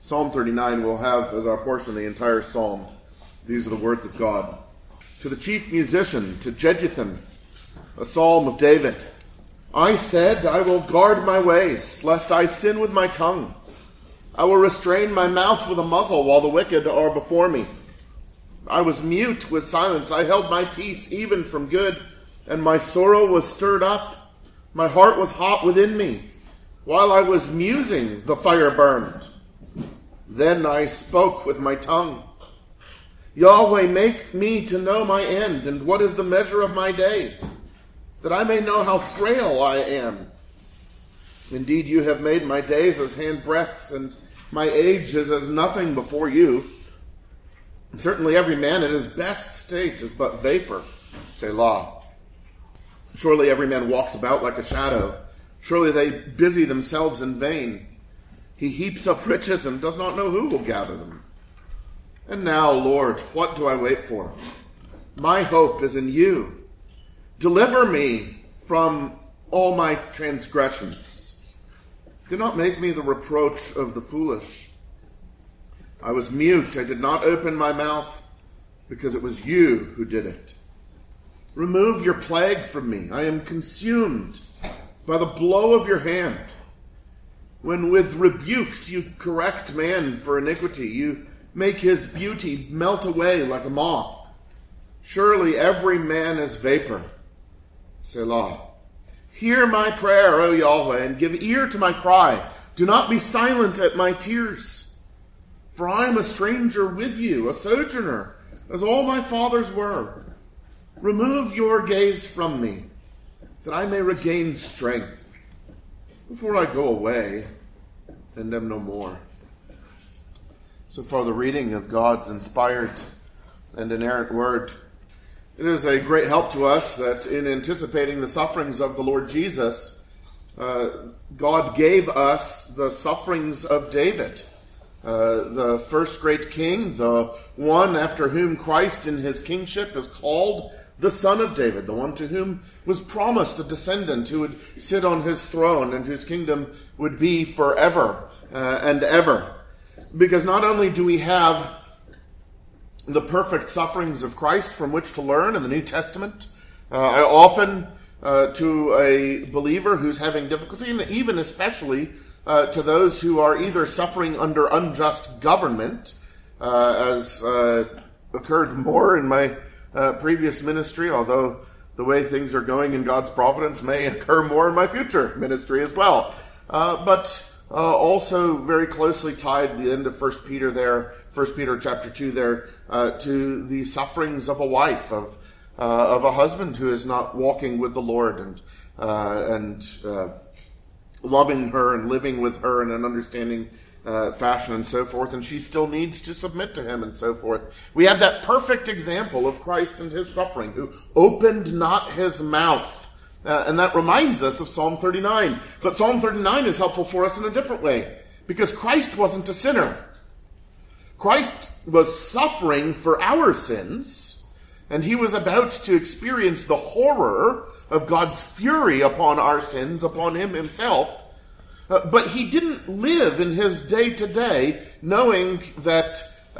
Psalm 39 will have as our portion the entire psalm. These are the words of God. To the chief musician, to Jeduthun, a psalm of David. I said, I will guard my ways, lest I sin with my tongue. I will restrain my mouth with a muzzle while the wicked are before me. I was mute with silence. I held my peace even from good, and my sorrow was stirred up. My heart was hot within me. While I was musing, the fire burned. Then I spoke with my tongue. Yahweh, make me to know my end, and what is the measure of my days, that I may know how frail I am. Indeed, you have made my days as handbreadths, and my age is as nothing before you. And certainly every man in his best state is but vapor, Selah. Surely every man walks about like a shadow. Surely they busy themselves in vain. He heaps up riches and does not know who will gather them. And now, Lord, what do I wait for? My hope is in you. Deliver me from all my transgressions. Do not make me the reproach of the foolish. I was mute, I did not open my mouth, because it was you who did it. Remove your plague from me. I am consumed by the blow of your hand. When with rebukes you correct man for iniquity, you make his beauty melt away like a moth. Surely every man is vapor. Selah. Hear my prayer, O Yahweh, and give ear to my cry. Do not be silent at my tears. For I am a stranger with you, a sojourner, as all my fathers were. Remove your gaze from me, that I may regain strength before I go away and am no more. So far, the reading of God's inspired and inerrant word. It is a great help to us that in anticipating the sufferings of the Lord Jesus, God gave us the sufferings of David, the first great king, the one after whom Christ in his kingship is called the Son of David, the one to whom was promised a descendant who would sit on his throne and whose kingdom would be forever and ever. Because not only do we have the perfect sufferings of Christ from which to learn in the New Testament, I often, to a believer who's having difficulty, and even especially to those who are either suffering under unjust government, as occurred more in my previous ministry, although the way things are going in God's providence may occur more in my future ministry as well. But also very closely tied the end of 1 Peter there, 1 Peter chapter 2 there, to the sufferings of a wife, of a husband who is not walking with the Lord and loving her and living with her in an understanding fashion and so forth, and she still needs to submit to him and so forth. We have that perfect example of Christ and his suffering, who opened not his mouth. And that reminds us of Psalm 39. But Psalm 39 is helpful for us in a different way, because Christ wasn't a sinner. Christ was suffering for our sins, and he was about to experience the horror of God's fury upon our sins, upon him himself. But he didn't live in his day-to-day knowing that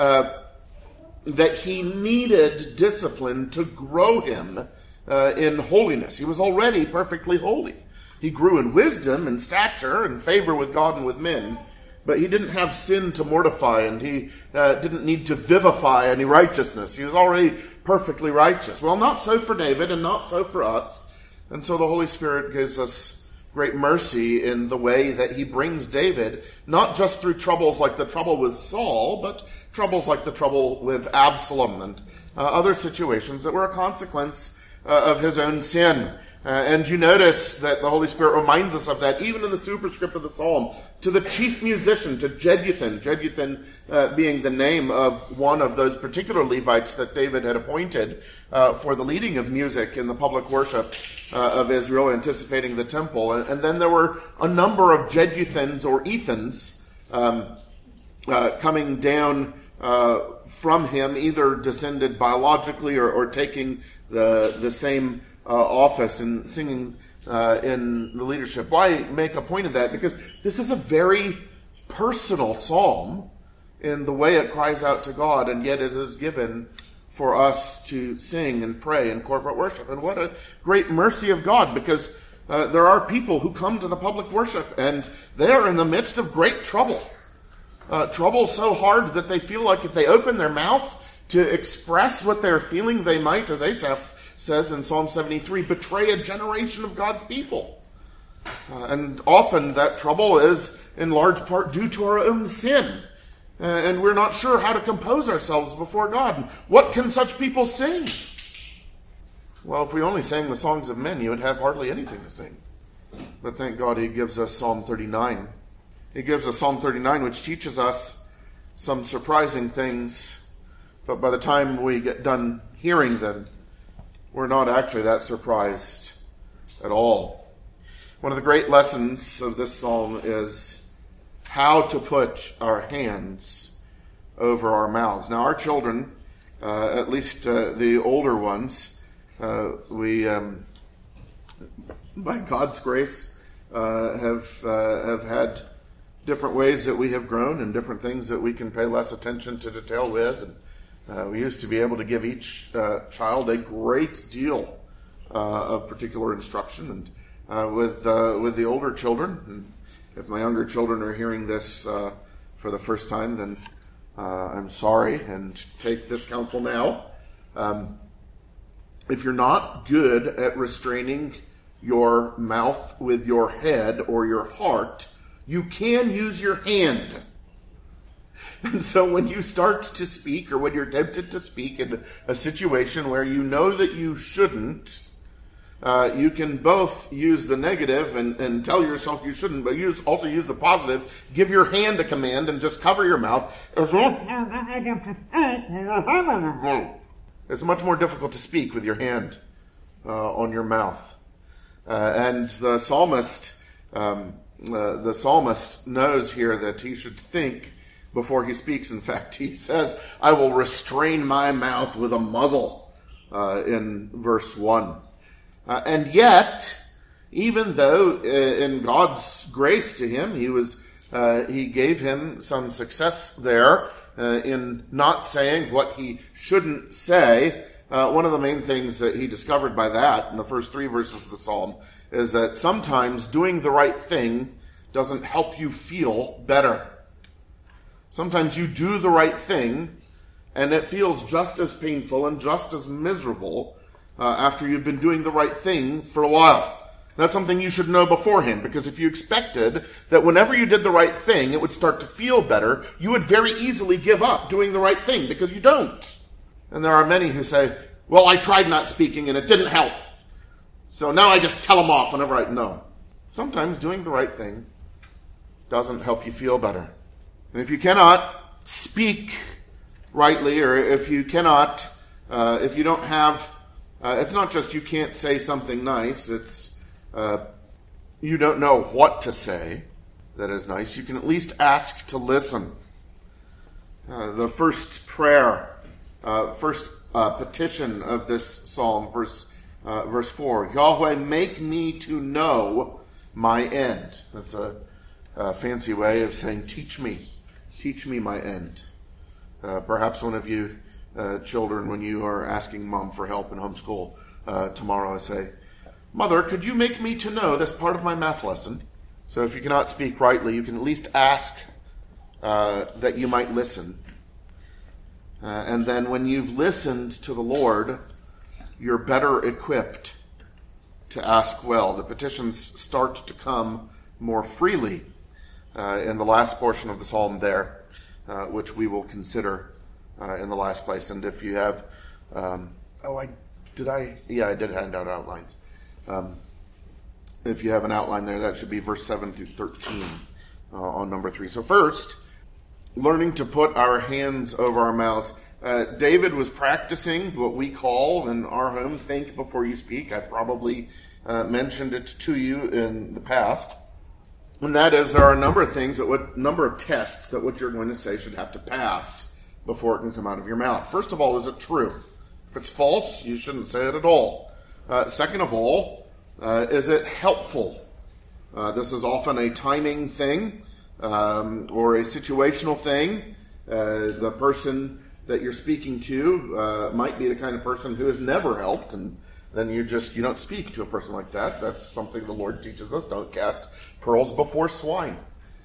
he needed discipline to grow him in holiness. He was already perfectly holy. He grew in wisdom and stature and favor with God and with men, but he didn't have sin to mortify, and he didn't need to vivify any righteousness. He was already perfectly righteous. Well, not so for David and not so for us. And so the Holy Spirit gives us great mercy in the way that he brings David, not just through troubles like the trouble with Saul, but troubles like the trouble with Absalom and other situations that were a consequence of his own sin. And you notice that the Holy Spirit reminds us of that even in the superscript of the psalm. To the chief musician, to Jeduthun, Jeduthun being the name of one of those particular Levites that David had appointed for the leading of music in the public worship of Israel, anticipating the temple. And then there were a number of Jeduthuns or Ethans coming down from him, either descended biologically or taking the same office and singing in the leadership. Why make a point of that? Because this is a very personal psalm in the way it cries out to God, and yet it is given for us to sing and pray in corporate worship. And what a great mercy of God, because there are people who come to the public worship, and they are in the midst of great trouble. Trouble so hard that they feel like if they open their mouth to express what they're feeling, they might, as Asaph says in Psalm 73, betray a generation of God's people. And often that trouble is in large part due to our own sin. And we're not sure how to compose ourselves before God. What can such people sing? Well, if we only sang the songs of men, you would have hardly anything to sing. But thank God he gives us Psalm 39. He gives us Psalm 39, which teaches us some surprising things. But by the time we get done hearing them, we're not actually that surprised at all. One of the great lessons of this psalm is how to put our hands over our mouths. Now, our children, at least the older ones, we, by God's grace, have had different ways that we have grown and different things that we can pay less attention to detail with. And we used to be able to give each child a great deal of particular instruction. And with the older children, and if my younger children are hearing this for the first time, then I'm sorry, and take this counsel now. If you're not good at restraining your mouth with your head or your heart, you can use your hand. And so when you start to speak, or when you're tempted to speak in a situation where you know that you shouldn't, you can both use the negative and tell yourself you shouldn't, but also use the positive. Give your hand a command and just cover your mouth. It's much more difficult to speak with your hand on your mouth. And the psalmist knows here that he should think before he speaks. In fact, he says, I will restrain my mouth with a muzzle, in verse 1. And yet, even though in God's grace to him, he gave him some success there in not saying what he shouldn't say, one of the main things that he discovered by that in the first 3 verses of the psalm is that sometimes doing the right thing doesn't help you feel better. Sometimes you do the right thing, and it feels just as painful and just as miserable after you've been doing the right thing for a while. That's something you should know beforehand, because if you expected that whenever you did the right thing, it would start to feel better, you would very easily give up doing the right thing, because you don't. And there are many who say, well, I tried not speaking and it didn't help, so now I just tell them off whenever I know. Sometimes doing the right thing doesn't help you feel better. And if you cannot speak rightly, or if you cannot, if you don't have, it's not just you can't say something nice, it's you don't know what to say that is nice, you can at least ask to listen. The first prayer, petition of this psalm, verse 4, Yahweh, make me to know my end. That's a fancy way of saying, teach me my end. Perhaps one of you children, when you are asking mom for help in homeschool tomorrow, say, Mother, could you make me to know this part of my math lesson? So if you cannot speak rightly, you can at least ask that you might listen. And then when you've listened to the Lord, you're better equipped to ask well. The petitions start to come more freely in the last portion of the psalm there, which we will consider in the last place. And if you have, I did hand out outlines. If you have an outline there, that should be verse 7 through 13 on number 3. So first, learning to put our hands over our mouths. David was practicing what we call in our home, think before you speak. I probably mentioned it to you in the past. And that is, there are a number of things, number of tests that what you're going to say should have to pass before it can come out of your mouth. First of all, is it true? If it's false, you shouldn't say it at all. Second of all, is it helpful? This is often a timing thing or a situational thing. The person that you're speaking to might be the kind of person who has never helped, and then you don't speak to a person like that. That's something the Lord teaches us. Don't cast pearls before swine.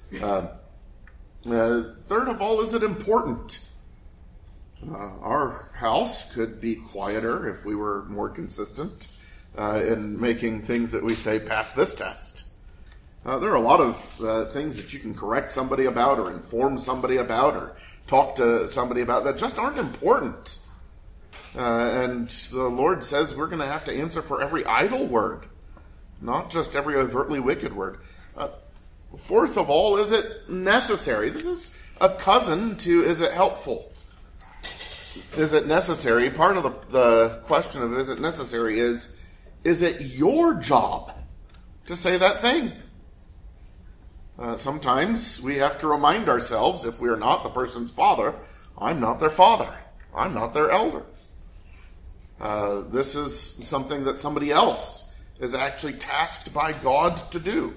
Third of all, is it important? Our house could be quieter if we were more consistent in making things that we say pass this test. There are a lot of things that you can correct somebody about, or inform somebody about, or talk to somebody about that just aren't important. And the Lord says we're going to have to answer for every idle word, not just every overtly wicked word. Fourth of all, is it necessary? This is a cousin to is it helpful? Is it necessary? Part of the question of is it necessary is it your job to say that thing? Sometimes we have to remind ourselves, if we are not the person's father, I'm not their father. I'm not their elder. This is something that somebody else is actually tasked by God to do.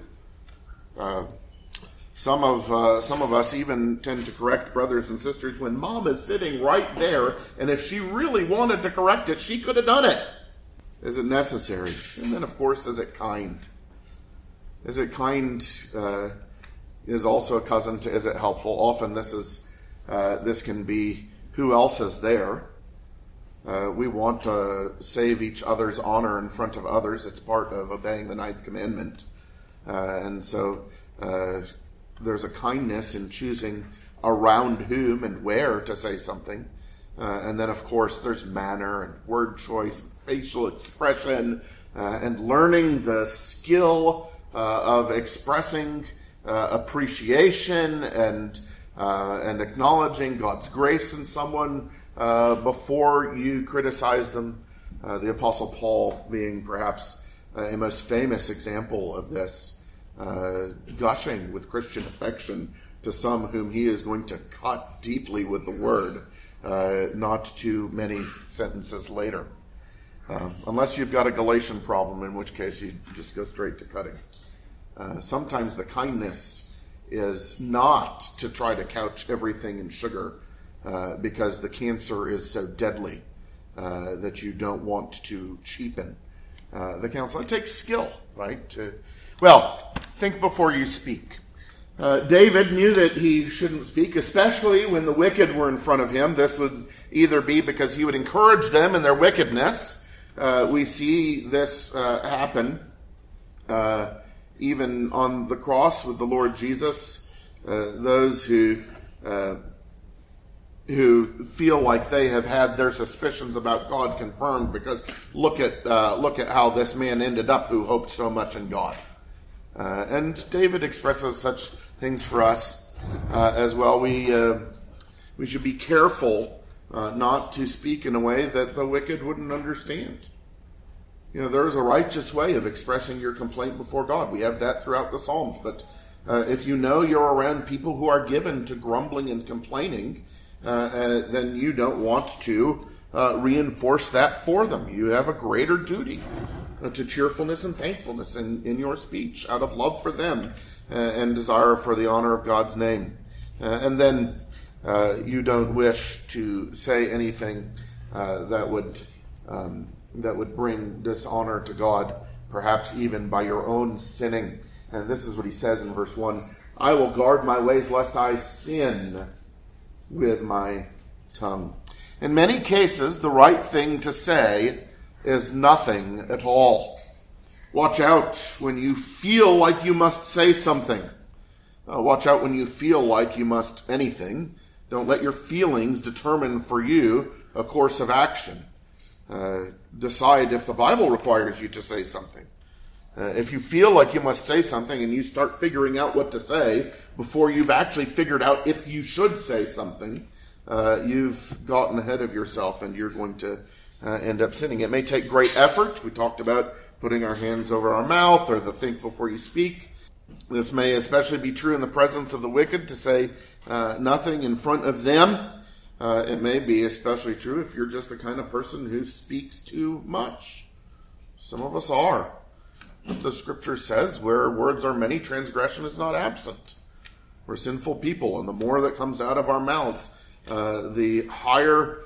Some of us even tend to correct brothers and sisters when mom is sitting right there, and if she really wanted to correct it, she could have done it. Is it necessary? And then, of course, is it kind? Is it kind is also a cousin to is it helpful? Often this can be who else is there. We want to save each other's honor in front of others. It's part of obeying the 9th commandment. And so there's a kindness in choosing around whom and where to say something. And then, of course, there's manner and word choice, facial expression, and learning the skill of expressing appreciation and acknowledging God's grace in someone before you criticize them. The Apostle Paul being perhaps a most famous example of this, gushing with Christian affection to some whom he is going to cut deeply with the word, not too many sentences later. Unless you've got a Galatian problem, in which case you just go straight to cutting. Sometimes the kindness is not to try to couch everything in sugar, because the cancer is so deadly that you don't want to cheapen the counsel. It takes skill, right? Think before you speak. David knew that he shouldn't speak, especially when the wicked were in front of him. This would either be because he would encourage them in their wickedness. We see this happen even on the cross with the Lord Jesus. Those who feel like they have had their suspicions about God confirmed, because look at how this man ended up who hoped so much in God. And David expresses such things for us as well. We should be careful not to speak in a way that the wicked wouldn't understand. There is a righteous way of expressing your complaint before God. We have that throughout the Psalms. But if you know you're around people who are given to grumbling and complaining, then you don't want to reinforce that for them. You have a greater duty to cheerfulness and thankfulness in your speech out of love for them and desire for the honor of God's name. And then you don't wish to say anything that would bring dishonor to God, perhaps even by your own sinning. And this is what he says in verse 1, I will guard my ways lest I sin with my tongue. In many cases, the right thing to say is nothing at all. Watch out when you feel like you must say something. Watch out when you feel like you must anything. Don't let your feelings determine for you a course of action. Decide if the Bible requires you to say something. If you feel like you must say something and you start figuring out what to say before you've actually figured out if you should say something, you've gotten ahead of yourself and you're going to end up sinning. It may take great effort. We talked about putting our hands over our mouth, or the think before you speak. This may especially be true in the presence of the wicked, to say nothing in front of them. It may be especially true if you're just the kind of person who speaks too much. Some of us are. But the scripture says, where words are many, transgression is not absent. We're sinful people, and the more that comes out of our mouths the higher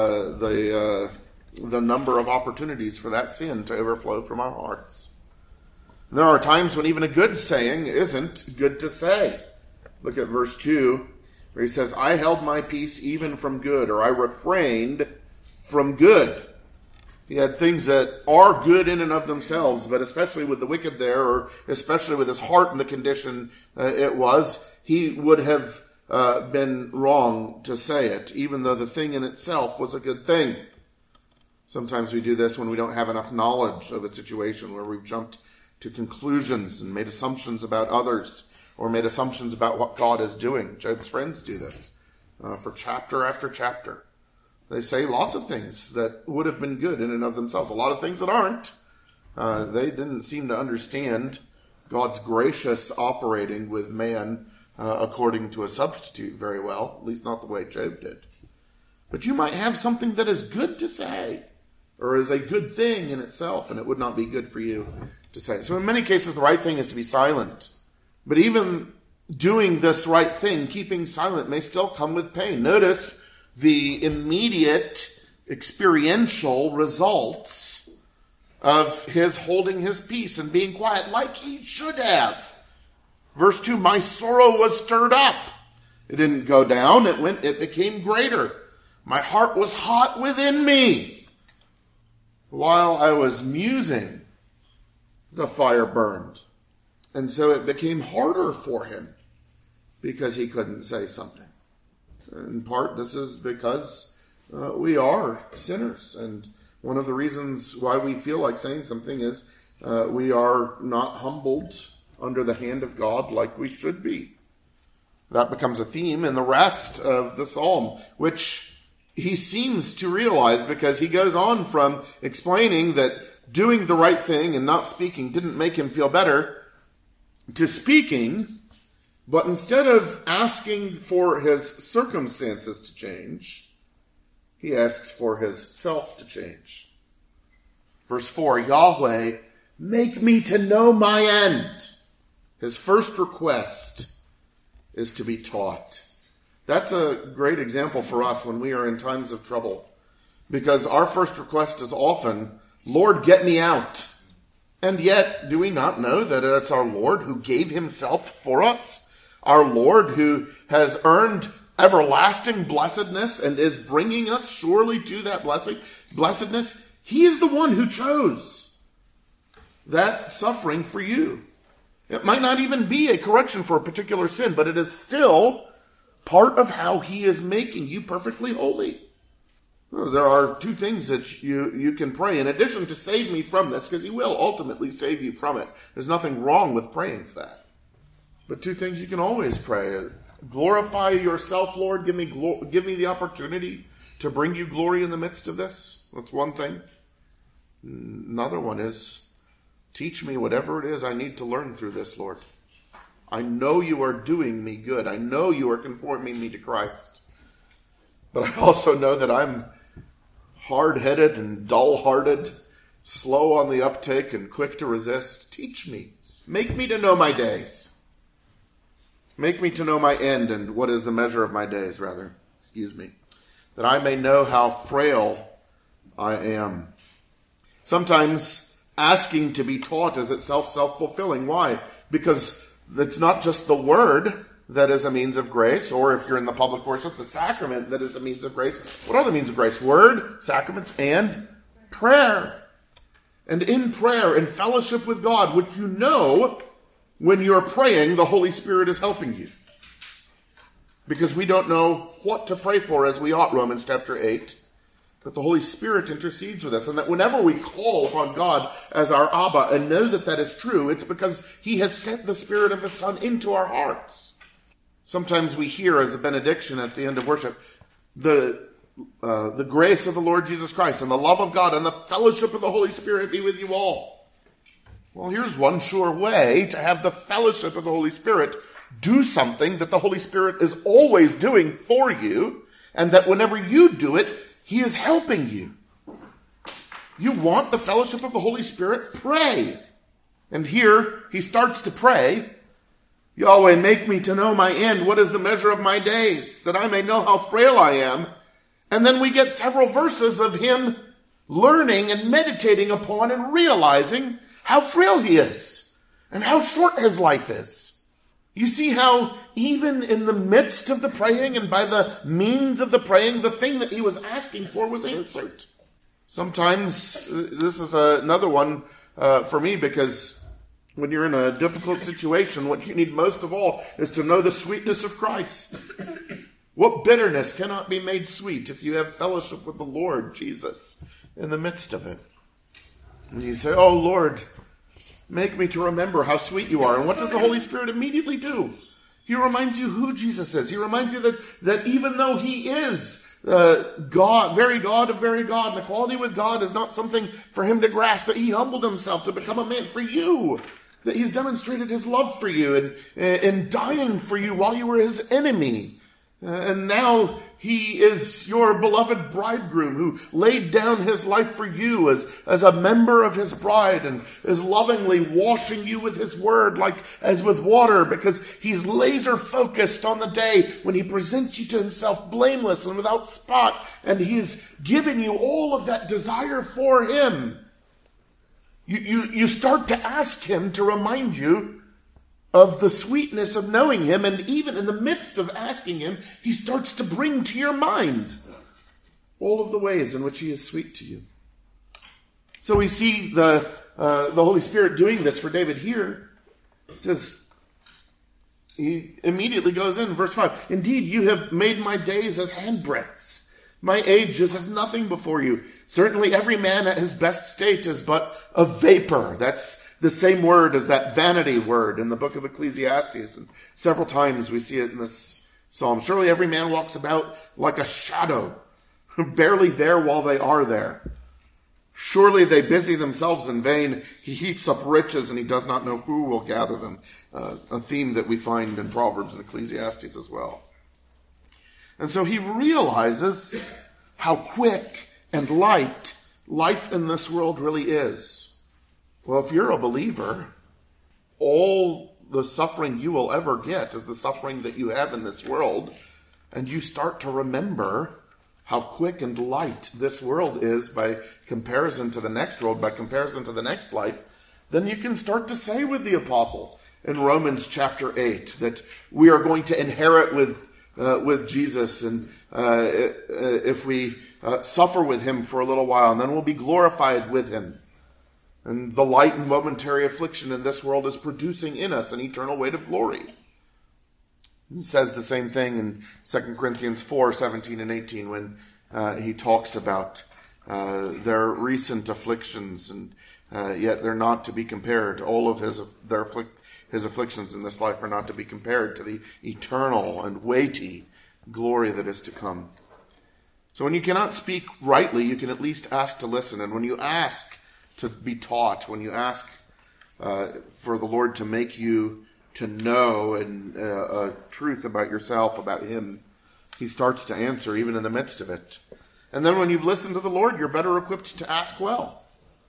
the number of opportunities for that sin to overflow from our hearts. There are times when even a good saying isn't good to say. Look at verse 2, where he says, I held my peace even from good, or I refrained from good. He had things that are good in and of themselves, but especially with the wicked there, or especially with his heart in the condition it was, he would have been wrong to say it, even though the thing in itself was a good thing. Sometimes we do this when we don't have enough knowledge of a situation, where we've jumped to conclusions and made assumptions about others, or made assumptions about what God is doing. Job's friends do this for chapter after chapter. They say lots of things that would have been good in and of themselves, a lot of things that aren't. They didn't seem to understand God's gracious operating with man according to a substitute very well, at least not the way Job did. But you might have something that is good to say, or is a good thing in itself, and it would not be good for you to say. So in many cases, the right thing is to be silent. But even doing this right thing, keeping silent, may still come with pain. Notice the immediate experiential results of his holding his peace and being quiet, like he should have. Verse 2, my sorrow was stirred up. It didn't go down, it became greater. My heart was hot within me. While I was musing, the fire burned. And so it became harder for him because he couldn't say something. In part, this is because we are sinners. And one of the reasons why we feel like saying something is we are not humbled under the hand of God like we should be. That becomes a theme in the rest of the psalm, which he seems to realize, because he goes on from explaining that doing the right thing and not speaking didn't make him feel better, to speaking, but instead of asking for his circumstances to change, he asks for his self to change. Verse 4, Yahweh, make me to know my end. His first request is to be taught. That's a great example for us when we are in times of trouble, because our first request is often, Lord, get me out. And yet, do we not know that it's our Lord who gave himself for us? Our Lord who has earned everlasting blessedness and is bringing us surely to that blessedness. He is the one who chose that suffering for you. It might not even be a correction for a particular sin, but it is still part of how he is making you perfectly holy. There are two things that you can pray in addition to save me from this, because he will ultimately save you from it. There's nothing wrong with praying for that. But two things you can always pray. Glorify yourself, Lord. Give me the opportunity to bring you glory in the midst of this. That's one thing. Another one is, teach me whatever it is I need to learn through this, Lord. I know you are doing me good. I know you are conforming me to Christ. But I also know that I'm hard-headed and dull-hearted, slow on the uptake and quick to resist. Teach me. Make me to know my days. Make me to know my end, and what is the measure of my days, rather. That I may know how frail I am. Sometimes asking to be taught is itself self-fulfilling. Why? Because it's not just the word that is a means of grace, or if you're in the public worship, the sacrament that is a means of grace. What are the means of grace? Word, sacraments, and prayer. And in prayer, in fellowship with God, which you know when you're praying, the Holy Spirit is helping you. Because we don't know what to pray for as we ought, Romans chapter 8. But the Holy Spirit intercedes with us. And that whenever we call upon God as our Abba and know that that is true, it's because he has sent the Spirit of his Son into our hearts. Sometimes we hear as a benediction at the end of worship, the grace of the Lord Jesus Christ and the love of God and the fellowship of the Holy Spirit be with you all. Well, here's one sure way to have the fellowship of the Holy Spirit do something that the Holy Spirit is always doing for you, and that whenever you do it, he is helping you. You want the fellowship of the Holy Spirit? Pray. And here he starts to pray Yahweh, make me to know my end. What is the measure of my days, that I may know how frail I am? And then we get several verses of him learning and meditating upon and realizing how frail he is and how short his life is. You see how even in the midst of the praying and by the means of the praying, the thing that he was asking for was answered. Sometimes this is another one for me, because when you're in a difficult situation, what you need most of all is to know the sweetness of Christ. What bitterness cannot be made sweet if you have fellowship with the Lord Jesus in the midst of it. And you say, oh Lord, make me to remember how sweet you are. And what does the Holy Spirit immediately do? He reminds you who Jesus is. He reminds you that even though he is God, very God of very God, and equality with God is not something for him to grasp, that he humbled himself to become a man for you, that he's demonstrated his love for you and dying for you while you were his enemy. And now he is your beloved bridegroom who laid down his life for you as a member of his bride, and is lovingly washing you with his word like as with water, because he's laser focused on the day when he presents you to himself blameless and without spot, and he's given you all of that desire for him. You start to ask him to remind you of the sweetness of knowing him, and even in the midst of asking him, he starts to bring to your mind all of the ways in which he is sweet to you. So we see the Holy Spirit doing this for David here. It says, he immediately goes in, verse 5, indeed, you have made my days as handbreadths. My age is as nothing before you. Certainly every man at his best state is but a vapor. That's the same word as that vanity word in the book of Ecclesiastes. And several times we see it in this psalm. Surely every man walks about like a shadow, barely there while they are there. Surely they busy themselves in vain. He heaps up riches and he does not know who will gather them. A theme that we find in Proverbs and Ecclesiastes as well. And so he realizes how quick and light life in this world really is. Well, if you're a believer, all the suffering you will ever get is the suffering that you have in this world. And you start to remember how quick and light this world is by comparison to the next world, by comparison to the next life. Then you can start to say with the apostle in Romans chapter 8 that we are going to inherit with Jesus, and if we suffer with him for a little while, and then we'll be glorified with him. And the light and momentary affliction in this world is producing in us an eternal weight of glory. He says the same thing in 2 Corinthians 4, 17 and 18 when he talks about their recent afflictions, and yet they're not to be compared. All of his afflictions in this life are not to be compared to the eternal and weighty glory that is to come. So when you cannot speak rightly, you can at least ask to listen. And when you ask to be taught, when you ask for the Lord to make you to know and a truth about yourself, about him, he starts to answer even in the midst of it. And then when you've listened to the Lord, you're better equipped to ask well.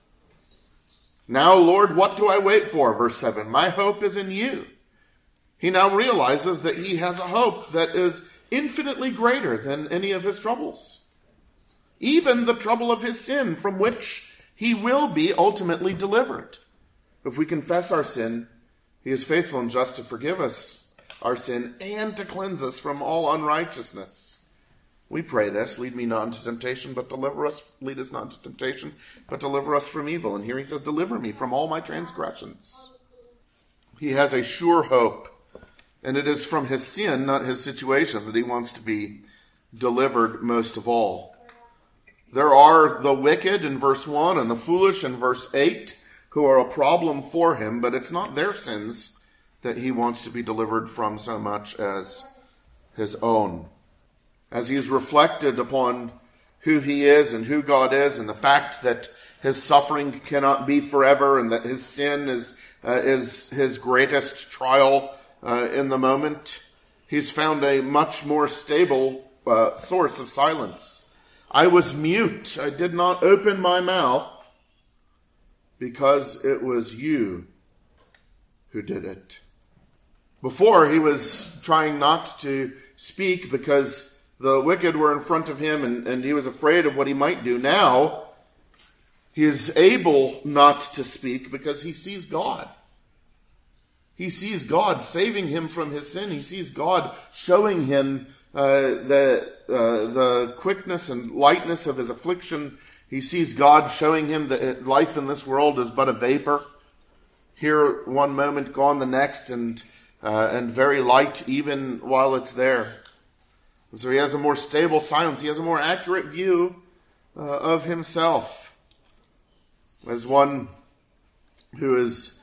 Now, Lord, what do I wait for? Verse 7, my hope is in you. He now realizes that he has a hope that is infinitely greater than any of his troubles. Even the trouble of his sin, from which he will be ultimately delivered. If we confess our sin, he is faithful and just to forgive us our sin and to cleanse us from all unrighteousness. We pray this, lead me not into temptation, but deliver us. Lead us not into temptation, but deliver us from evil. And here he says, deliver me from all my transgressions. He has a sure hope, and it is from his sin, not his situation, that he wants to be delivered most of all. There are the wicked in verse 1 and the foolish in verse 8 who are a problem for him, but it's not their sins that he wants to be delivered from so much as his own. As he's reflected upon who he is and who God is, and the fact that his suffering cannot be forever, and that his sin is his greatest trial in the moment, he's found a much more stable source of silence. I was mute. I did not open my mouth because it was you who did it. Before, he was trying not to speak because the wicked were in front of him and he was afraid of what he might do. Now, he is able not to speak because he sees God. He sees God saving him from his sin. He sees God showing him the quickness and lightness of his affliction. He sees God showing him that life in this world is but a vapor. Here one moment, gone the next, and very light even while it's there. And so he has a more stable silence. He has a more accurate view of himself as one who is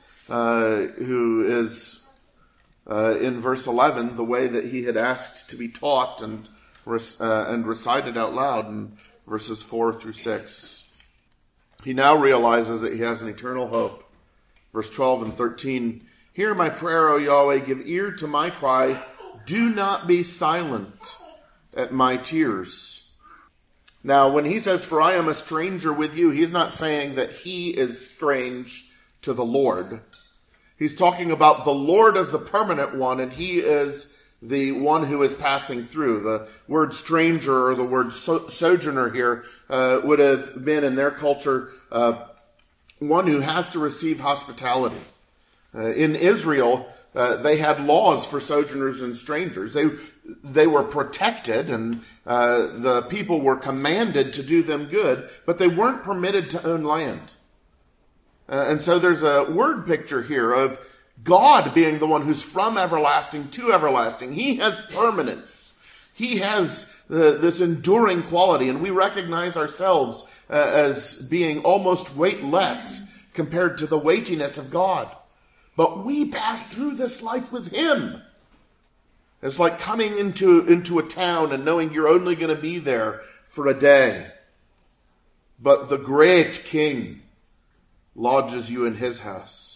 in verse 11 the way that he had asked to be taught and recited out loud in verses 4 through 6. He now realizes that he has an eternal hope. Verse 12 and 13, "Hear my prayer, O Yahweh, give ear to my cry. Do not be silent at my tears." Now, when he says, "For I am a stranger with you," he's not saying that he is strange to the Lord. He's talking about the Lord as the permanent one, and he is the one who is passing through. The word stranger or the word sojourner here would have been in their culture one who has to receive hospitality. In Israel, they had laws for sojourners and strangers. They were protected, and the people were commanded to do them good, but they weren't permitted to own land. And so there's a word picture here of God being the one who's from everlasting to everlasting. He has permanence. He has this enduring quality, and we recognize ourselves as being almost weightless compared to the weightiness of God. But we pass through this life with him. It's like coming into a town and knowing you're only going to be there for a day. But the great King lodges you in his house.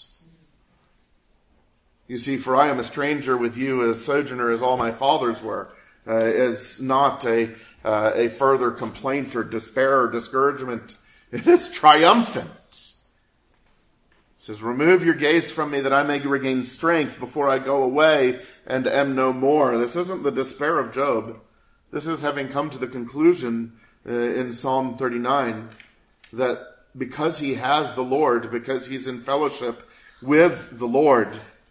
You see, "For I am a stranger with you, a sojourner as all my fathers were," is not a further complaint or despair or discouragement. It is triumphant. It says, "Remove your gaze from me that I may regain strength before I go away and am no more." This isn't the despair of Job. This is having come to the conclusion in Psalm 39 that because he has the Lord, because he's in fellowship with the Lord,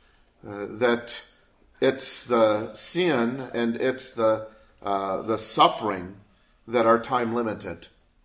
that it's the sin and it's the suffering that are time limited.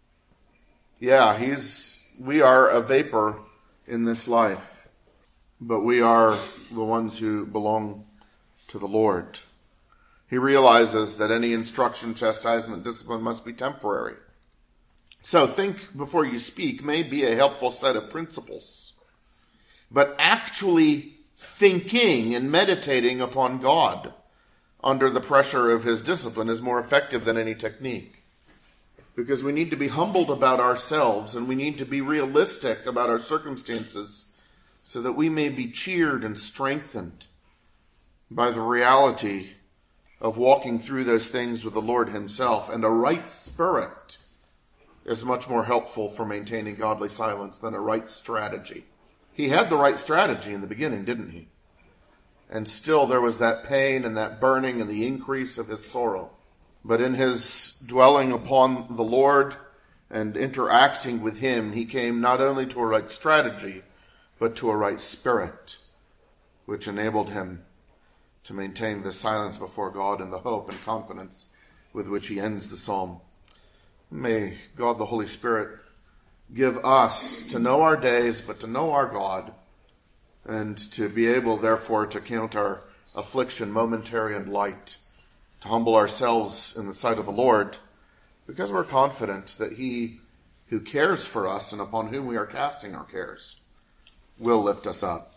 Yeah, we are a vapor in this life, but we are the ones who belong to the Lord. He realizes that any instruction, chastisement, discipline must be temporary. So think before you speak may be a helpful set of principles, but actually thinking and meditating upon God under the pressure of his discipline is more effective than any technique. Because we need to be humbled about ourselves and we need to be realistic about our circumstances so that we may be cheered and strengthened by the reality of walking through those things with the Lord himself. And a right spirit is much more helpful for maintaining godly silence than a right strategy. He had the right strategy in the beginning, didn't he? And still there was that pain and that burning and the increase of his sorrow. But in his dwelling upon the Lord and interacting with him, he came not only to a right strategy, but to a right spirit, which enabled him to maintain the silence before God and the hope and confidence with which he ends the psalm. May God the Holy Spirit give us to know our days, but to know our God, and to be able, therefore, to count our affliction momentary and light, to humble ourselves in the sight of the Lord, because we're confident that he who cares for us and upon whom we are casting our cares will lift us up.